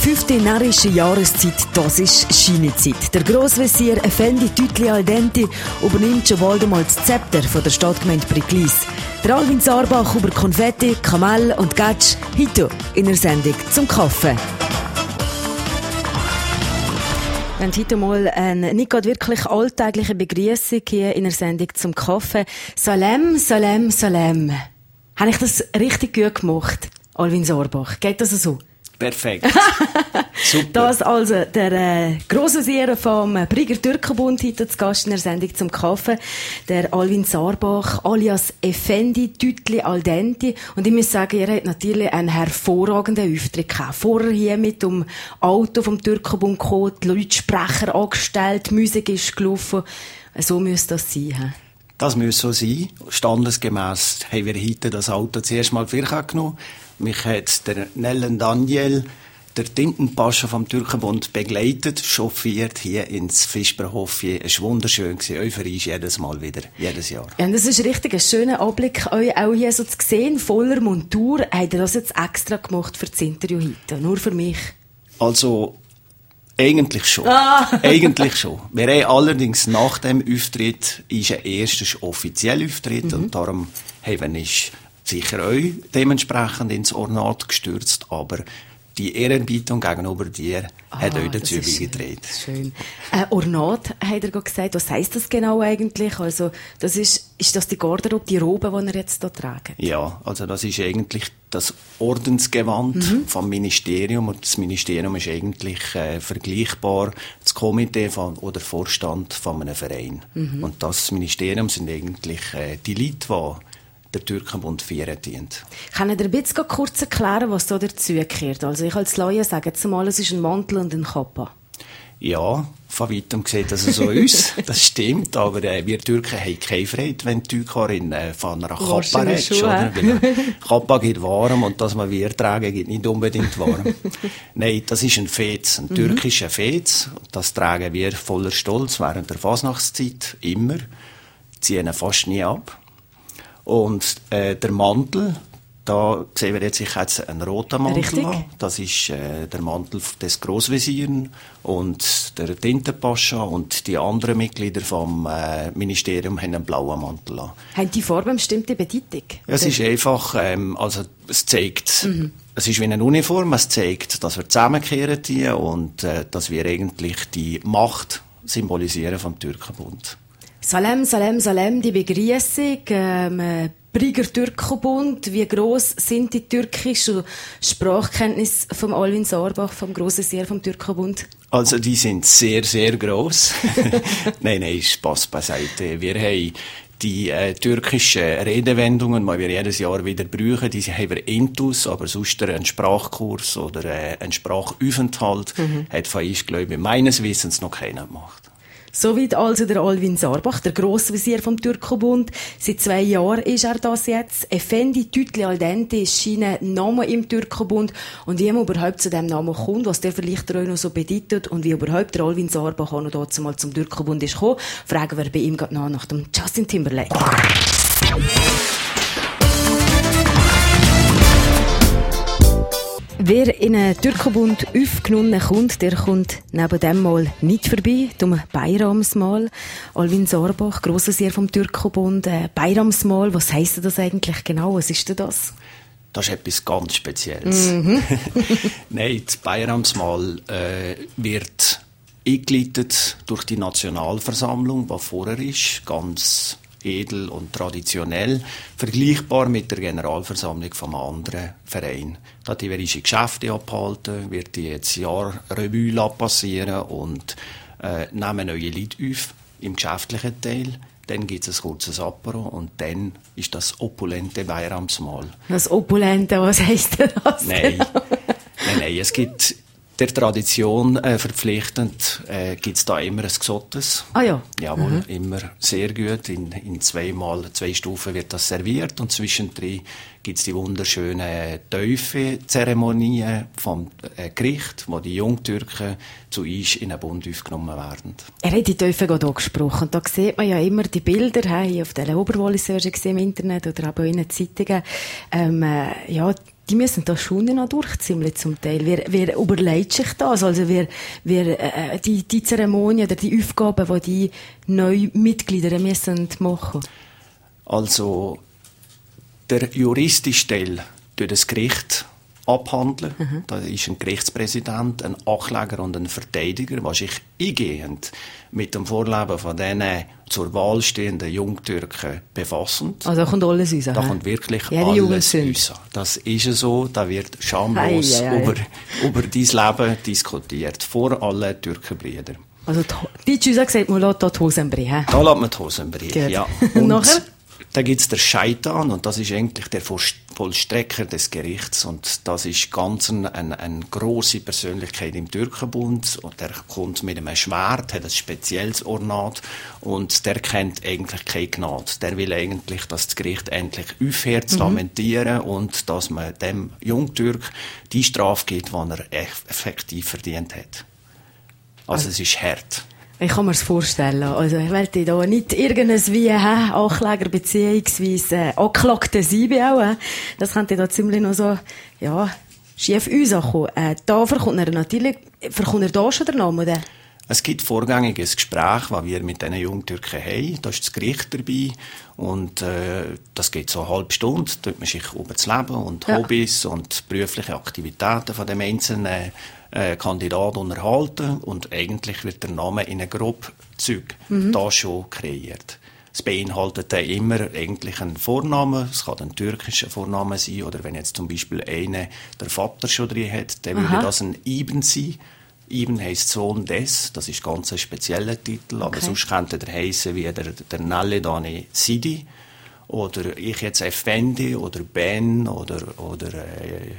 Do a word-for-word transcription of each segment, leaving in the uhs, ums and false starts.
fünfte närrische Jahreszeit, das ist Schienenzeit. Der Grossvezier Effendi Tütli al Dente übernimmt schon bald einmal das Zepter von der Stadtgemeinde Briglis. Der Alvin Sarbach über Konfetti, Kamel und Gatsch, heute in der Sendung zum Kaffee. Wir haben heute mal eine nicht gerade wirklich alltägliche Begrüßung hier in der Sendung zum Kaffee. Salem, Salem, Salem. Habe ich das richtig gut gemacht, Alvin Sarbach? Geht das so? Perfekt. Super. Das also der äh, Grossvezier vom Brigger Türkenbund heute zu Gast in der Sendung zum Kaffee, der Alvin Sarbach alias Effendi Tütli al Dente. Und ich muss sagen, er hat natürlich einen hervorragenden Auftritt gehabt. Vorher hier mit dem Auto vom Türkenbund gekommen, die Lautsprecher angestellt, die Musik ist gelaufen. So müsste das sein. He? Das muss so sein. Standesgemäss haben wir heute das Auto zuerst mal für genommen. Mich hat der Nellen Daniel, der Tintenpascha vom Türkenbund, begleitet, chauffiert hier ins Fischberhof. Es war wunderschön, euphorisch jedes Mal wieder, jedes Jahr. Ja, das ist richtig ein schöner Anblick, euch auch hier so zu sehen, voller Montur. Habt ihr das jetzt extra gemacht für das Interview heute? Nur für mich? Also, eigentlich schon. Ah. Eigentlich schon. Wir haben allerdings nach dem Auftritt, ist ein erster offizieller Auftritt, mhm. und darum haben wir nicht sicher euch dementsprechend ins Ornat gestürzt, aber die Ehrerbietung gegenüber dir ah, hat euch dazu beigetragen. Schön. Äh, Ornat, hat er gesagt. Was heisst das genau eigentlich? Also, das ist, ist das die Garderobe, die Robe, die er jetzt hier trägt? Ja, also das ist eigentlich das Ordensgewand mhm. vom Ministerium, und das Ministerium ist eigentlich äh, vergleichbar das Komitee von, oder Vorstand von einem Verein. Mhm. Und das Ministerium sind eigentlich äh, die Leute, die der Türkenbund vier dient. Kann ihr ein bisschen kurz erklären, was da dazugehört? Also ich als Laie sage jetzt mal, es ist ein Mantel und ein Kappa. Ja, von weitem sieht das so aus. Das stimmt, aber äh, wir Türken haben keine Freude, wenn die Türkerin äh, von einer Kappa redet. Kappa geht warm und das, was wir tragen, geht nicht unbedingt warm. Nein, das ist ein Fez, ein mhm. türkischer Fez. Das tragen wir voller Stolz während der Fasnachtszeit immer. Ziehen ihn fast nie ab. Und äh, der Mantel, da sehen wir jetzt, ich habe jetzt einen roten Mantel an. Das ist äh, der Mantel des Grossvezieren und der Tintenpascha, und die anderen Mitglieder vom äh, Ministerium haben einen blauen Mantel an. Haben die Farbe eine bestimmte Bedeutung? Ja, es ist einfach, ähm, also es zeigt, mhm. es ist wie eine Uniform, es zeigt, dass wir zusammenkehren hier und äh, dass wir eigentlich die Macht symbolisieren vom Türkenbund. Salem, Salem, Salem, die Begrüßung, ähm, Brigger Türkenbund. Wie gross sind die türkischen Sprachkenntnisse vom Alvin Sarbach, vom Grossvezier vom Türkenbund? Also, die sind sehr, sehr gross. nein, nein, Spass beiseite. Wir haben die äh, türkischen Redewendungen, die wir jedes Jahr wieder brauchen, die haben wir intus, aber sonst einen Sprachkurs oder äh, einen Sprachaufenthalt mhm. hat von uns, glaube ich, meines Wissens noch keiner gemacht. Soweit also der Alvin Sarbach, der Grossvezier vom Türkenbund. Seit zwei Jahren ist er das jetzt. Effendi Tütli al Dente ist sein Name im Türkenbund. Und wie man überhaupt zu diesem Namen kommt, was der vielleicht euch noch so bedeutet und wie überhaupt der Alvin Sarbach auch noch dazu mal zum Türkenbund ist gekommen, fragen wir bei ihm gerade nach, nach dem Justin Timberlake. Wer in einen Türkenbund aufgenommen kommt, der kommt neben dem Mal nicht vorbei, zum Beiramsmahl. Alvin Sarbach, Grossvezier vom Türkenbund, äh, Beiramsmahl, was heisst das eigentlich genau? Was ist denn das? Das ist etwas ganz Spezielles. Mhm. Nein, das Beiramsmahl äh, wird eingeleitet durch die Nationalversammlung, die vorher ist, ganz edel und traditionell, vergleichbar mit der Generalversammlung von einem anderen Verein. Da die diverse Geschäfte abhalten, wird die jetzt Jahr Revue passieren und äh, nehmen neue Leute auf im geschäftlichen Teil. Dann gibt es ein kurzes Apero und dann ist das opulente Beiramsmahl. Das opulente, was heisst das? Nein, nein, nein, es gibt der Tradition äh, verpflichtend äh, gibt es da immer ein Gesottes. Ah ja. Jawohl, mhm. immer sehr gut. In, in zweimal, zwei Stufen wird das serviert und zwischendrin gibt es die wunderschönen Taufe-Zeremonien vom äh, Gericht, wo die Jungtürken zu uns in den Bund aufgenommen werden. Er hat die Taufe gerade angesprochen. Und da sieht man ja immer die Bilder, hey, auf der Oberwallis im Internet oder auch in den Zeitungen. Ähm, äh, ja, die müssen da schon noch durchziehen zum Teil. Wer, wer überlegt sich das? Also wer, wer äh, die, die Zeremonie oder die Aufgaben, die die neuen Mitglieder müssen machen? Also der juristische Teil durch das Gericht abhandeln. Mhm. Da ist ein Gerichtspräsident, ein Ankläger und ein Verteidiger, der sich eingehend mit dem Vorleben von diesen zur Wahl stehenden Jungtürken befassen. Also da kommt alles raus. Da kommt wirklich ja, alles raus. Das ist so, da wird schamlos ei, ei, ei. Über, über dein Leben diskutiert, vor allen Türkenbrüdern. Also die Deutsche sagt, man lässt da die Hosen brechen. Da lässt man die Hosen brechen, ja. Und nachher? Da gibt's der Scheitan, und das ist eigentlich der Vollstrecker des Gerichts, und das ist ganz eine, eine, eine grosse Persönlichkeit im Türkenbund, und der kommt mit einem Schwert, hat ein spezielles Ornat, und der kennt eigentlich keine Gnade. Der will eigentlich, dass das Gericht endlich aufhört zu mhm. lamentieren und dass man dem Jungtürk die Strafe gibt, die er effektiv verdient hat. Also, also es ist hart. Ich kann mir das vorstellen. Also, ich will da nicht irgendein wie, hä, Ankläger beziehungsweise äh, Anklagte sein, auch, äh. Das könnte da ziemlich noch so, ja, schief rauskommen. Äh, da verkommt er natürlich, verkommt er da schon der Name, oder? Es gibt vorgängiges Gespräch, das wir mit diesen Jungtürken haben. Da ist das Gericht dabei. Und, äh, das geht so eine halbe Stunde. Da tut man sich über das Leben und ja. Hobbys und berufliche Aktivitäten von dem einzelnen Äh, Kandidat unterhalten, und eigentlich wird der Name in einem Grobzug mhm. da schon kreiert. Es beinhaltet dann immer eigentlich einen Vornamen, es kann ein türkischer Vorname sein, oder wenn jetzt zum Beispiel einer der Vater schon drin hat, dann würde das ein Ibn sein. Ibn heisst Sohn des, das ist ganz ein spezieller Titel, okay. Aber sonst könnte der heissen wie der, der Naledani Sidi, oder ich jetzt Effendi, oder Ben, oder, oder äh,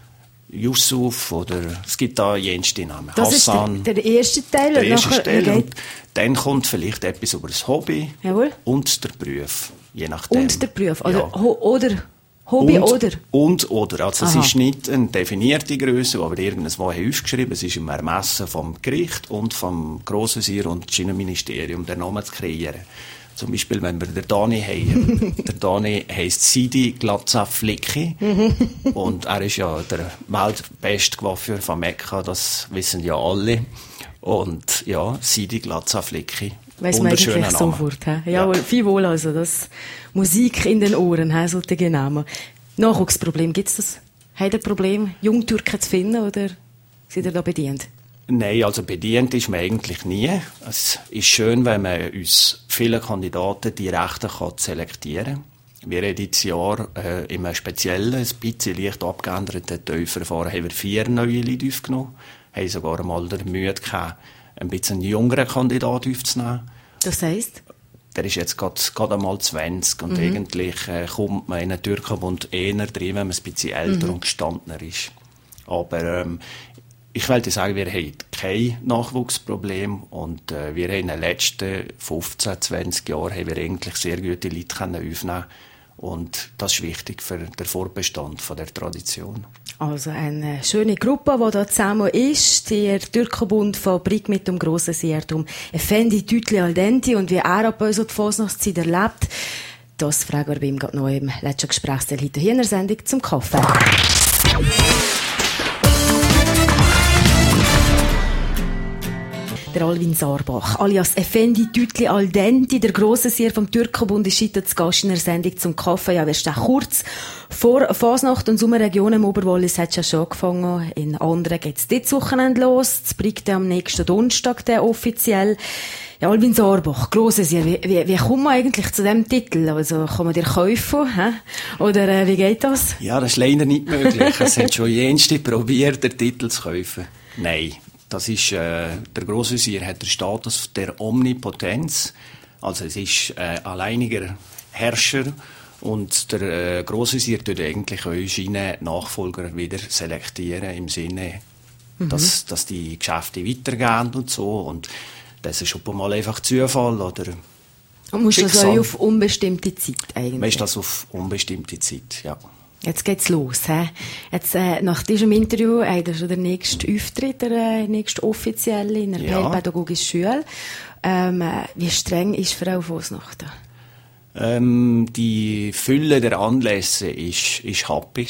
Yusuf, oder es gibt da jenste Namen. Das Hassan. Ist der, der erste Teil. Der erste nachher, Teil. Und dann kommt vielleicht etwas über das Hobby. Jawohl. Und der Beruf. Je nachdem. Und der Beruf. Also, ja. ho- oder Hobby und, oder? Und oder. Also es ist nicht eine definierte Größe, aber irgendwo haben aufgeschrieben. Es ist im Ermessen vom Gericht und vom Grossensieger und Schienenministerium, den Namen zu kreieren. Zum Beispiel, wenn wir den Dani haben. Der Dani heisst Sidi Glatza Flicki. Und er ist ja der weltbeste Coiffeur von Mekka, das wissen ja alle. Und ja, Sidi Glatza Flicki. Weiss man eigentlich sofort. Ja, ja. Viel wohl, also das Musik in den Ohren, he, sollte genau. Nachwuchsproblem, gibt's das? Habt ihr ein Problem, Jungtürken zu finden, oder seid ihr da bedient? Nein, also bedient ist man eigentlich nie. Es ist schön, wenn man uns viele Kandidaten die Rechte kann selektieren kann. Wir haben dieses Jahr äh, in einem speziellen, ein bisschen leicht abgeänderten Teufverfahren haben wir vier neue Leute aufgenommen. Haben sogar mal den Mühe gehabt, ein bisschen jüngeren Kandidaten aufzunehmen. Das heisst? Der ist jetzt gerade einmal zwanzig, und mhm. eigentlich äh, kommt man in den Türkenbund eher drin, wenn man ein bisschen älter mhm. und gestandener ist. Aber ähm, ich wollte sagen, wir haben kein Nachwuchsproblem, und äh, wir haben in den letzten fünfzehn, zwanzig Jahren haben wir eigentlich sehr gute Leute können aufnehmen, und das ist wichtig für den Fortbestand von der Tradition. Also eine schöne Gruppe, die da zusammen ist, der Türkenbund von Brig mit dem grossen Seertum Effendi Tütli al Denti, und wie er ab uns die Fasnachtszeit erlebt, das fragen wir bei ihm gerade noch im letzten Gesprächsteil heute hier in der Sendung zum Kaffee. Der Alvin Sarbach, alias Effendi Tütli al Denti, der grosse Seher vom Türkenbund, ist heute zu Gast in der Sendung zum Kaffee. Ja, wir stehen kurz vor Fasnacht, und Sommerregion im Oberwallis hat ja schon angefangen. In anderen geht's dieses Wochenende los. Es bringt am nächsten Donnerstag der offiziell. Ja, Alvin Sarbach, grosse Seher, wie, wie, wie kommt man eigentlich zu diesem Titel? Also, kann man dir kaufen, hä? Oder, äh, wie geht das? Ja, das ist leider nicht möglich. Es hat schon jenste probiert, den Titel zu kaufen. Nein. Das ist, äh, der Grossvezier hat den Status der Omnipotenz. Also es ist äh, alleiniger Herrscher, und der äh, Grossvezier tut eigentlich auch seine Nachfolger wieder selektieren, im Sinne, mhm. dass, dass die Geschäfte weitergehen und so. Und das ist schon mal einfach Zufall oder und musst das auch auf unbestimmte Zeit eigentlich? Man ist das auf unbestimmte Zeit, ja. Jetzt geht's los, hä? Jetzt, äh, nach diesem Interview, äh, das ist schon der nächste Auftritt, der äh, nächste offizielle in der ja. pädagogischen Schule. Ähm, äh, wie streng ist Frau Fasnacht? Ähm, die Fülle der Anlässe ist, ist happig. Schon.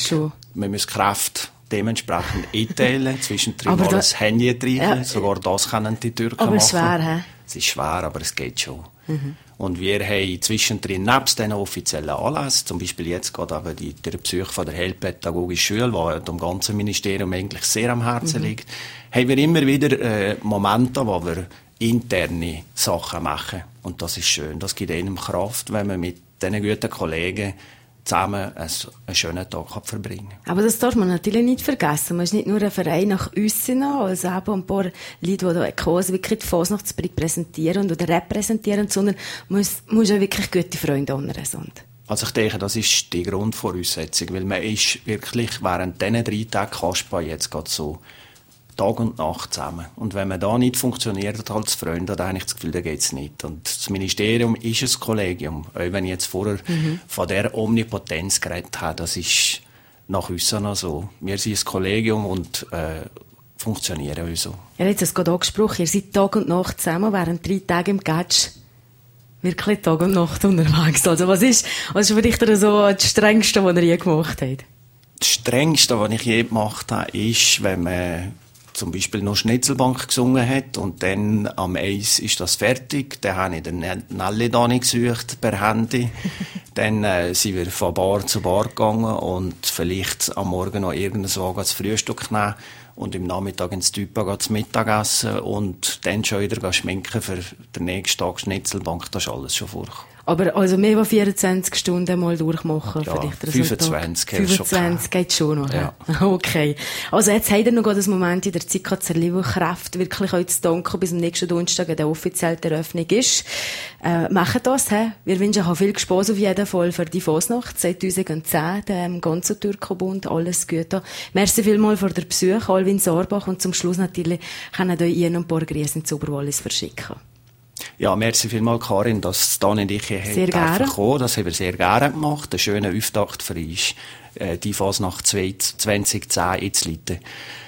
man muss Kräfte dementsprechend einteilen, zwischendrin aber mal da, ein Handy treiben, ja, sogar das können die Türken aber machen. Es ist schwer, he? Es ist schwer, aber es geht schon. Mhm. Und wir haben zwischendrin nebst diesen offiziellen Anlässen, zum Beispiel jetzt gerade aber die, der Besuch von der Heilpädagogischen Schule, die dem ganzen Ministerium eigentlich sehr am Herzen mhm. liegt, haben wir immer wieder äh, Momente, wo wir interne Sachen machen. Und das ist schön. Das gibt einem Kraft, wenn man mit diesen guten Kollegen zusammen einen schönen Tag verbringen kann. Aber das darf man natürlich nicht vergessen. Man ist nicht nur ein Verein nach aussen, also eben ein paar Leute, die hier kommen, wirklich die Fasnachtsbrik präsentieren oder repräsentieren, sondern man muss auch wirklich gute Freunde an einer sind. Also ich denke, das ist die Grundvoraussetzung, weil man ist wirklich während diesen drei Tagen Kasper jetzt gerade so Tag und Nacht zusammen. Und wenn man da nicht funktioniert als Freund, dann habe ich das Gefühl, da geht's nicht. Und das Ministerium ist ein Kollegium. Auch wenn ich jetzt vorher mhm. von der Omnipotenz geredet habe, das ist nach uns noch so. Wir sind ein Kollegium und äh, funktionieren auch so. Ja, jetzt hast du gerade angesprochen, ihr seid Tag und Nacht zusammen, während drei Tage im Gatsch wirklich Tag und Nacht unterwegs. Also was ist, was ist vielleicht so das Strengste, was ihr je gemacht habt? Das Strengste, was ich je gemacht habe, ist, wenn man zum Beispiel noch Schnitzelbank gesungen hat und dann am Eis ist das fertig. Dann habe ich den Nelly gesucht per Handy. Dann äh, sind wir von Bar zu Bar gegangen und vielleicht am Morgen noch irgendwas das Frühstück nehmen und im Nachmittag ins Typa zum Mittagessen und dann schon wieder schminken für den nächsten Tag Schnitzelbank. Das ist alles schon vorgekommen. Aber also mehr als vierundzwanzig Stunden mal durchmachen? Ja, vielleicht fünfundzwanzig. fünfundzwanzig geht schon noch. Ja. Okay. Also jetzt habt ihr noch einen Moment in der Zeit gehabt, zur Kräfte wirklich euch zu danken, bis am nächsten Donnerstag, wenn der offizielle Eröffnung ist. Äh, macht das, he? Wir wünschen euch viel Spaß auf jeden Fall für die Fasnacht zwanzig zehn, dem ganzen Türkenbund. Alles Gute. Merci vielmals für den Besuch, Alwin Sarbach, und zum Schluss natürlich können euch Ihnen ein paar Grüße ins Oberwallis verschicken. Ja, merci vielmals, Karin, dass Dan und ich hierher kommen. Das haben wir sehr gerne gemacht. Ein schöner Auftakt für uns, äh, die Fasnacht zwanzig zehn jetzt Leute.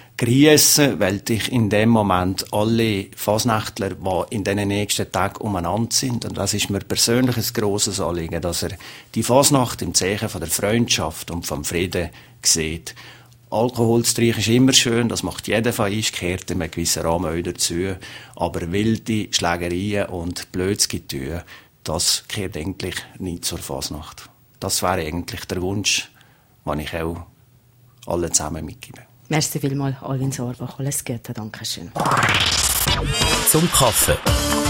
Grüßen, weil ich in dem Moment alle Fasnächtler, die in den nächsten Tagen umeinander sind, und das ist mir persönlich ein grosses Anliegen, dass er die Fasnacht im Zeichen von der Freundschaft und vom Frieden sieht. Alkohol zu trinken ist immer schön, das macht jeder von uns, gehört in einem gewissen Rahmen auch dazu. Aber wilde Schlägereien und Blödsgetue, das gehört eigentlich nicht zur Fasnacht. Das wäre eigentlich der Wunsch, den ich auch alle zusammen mitgebe. Merci vielmals, Alwin Sarbach. Alles Gute, danke schön. Zum Kaffee.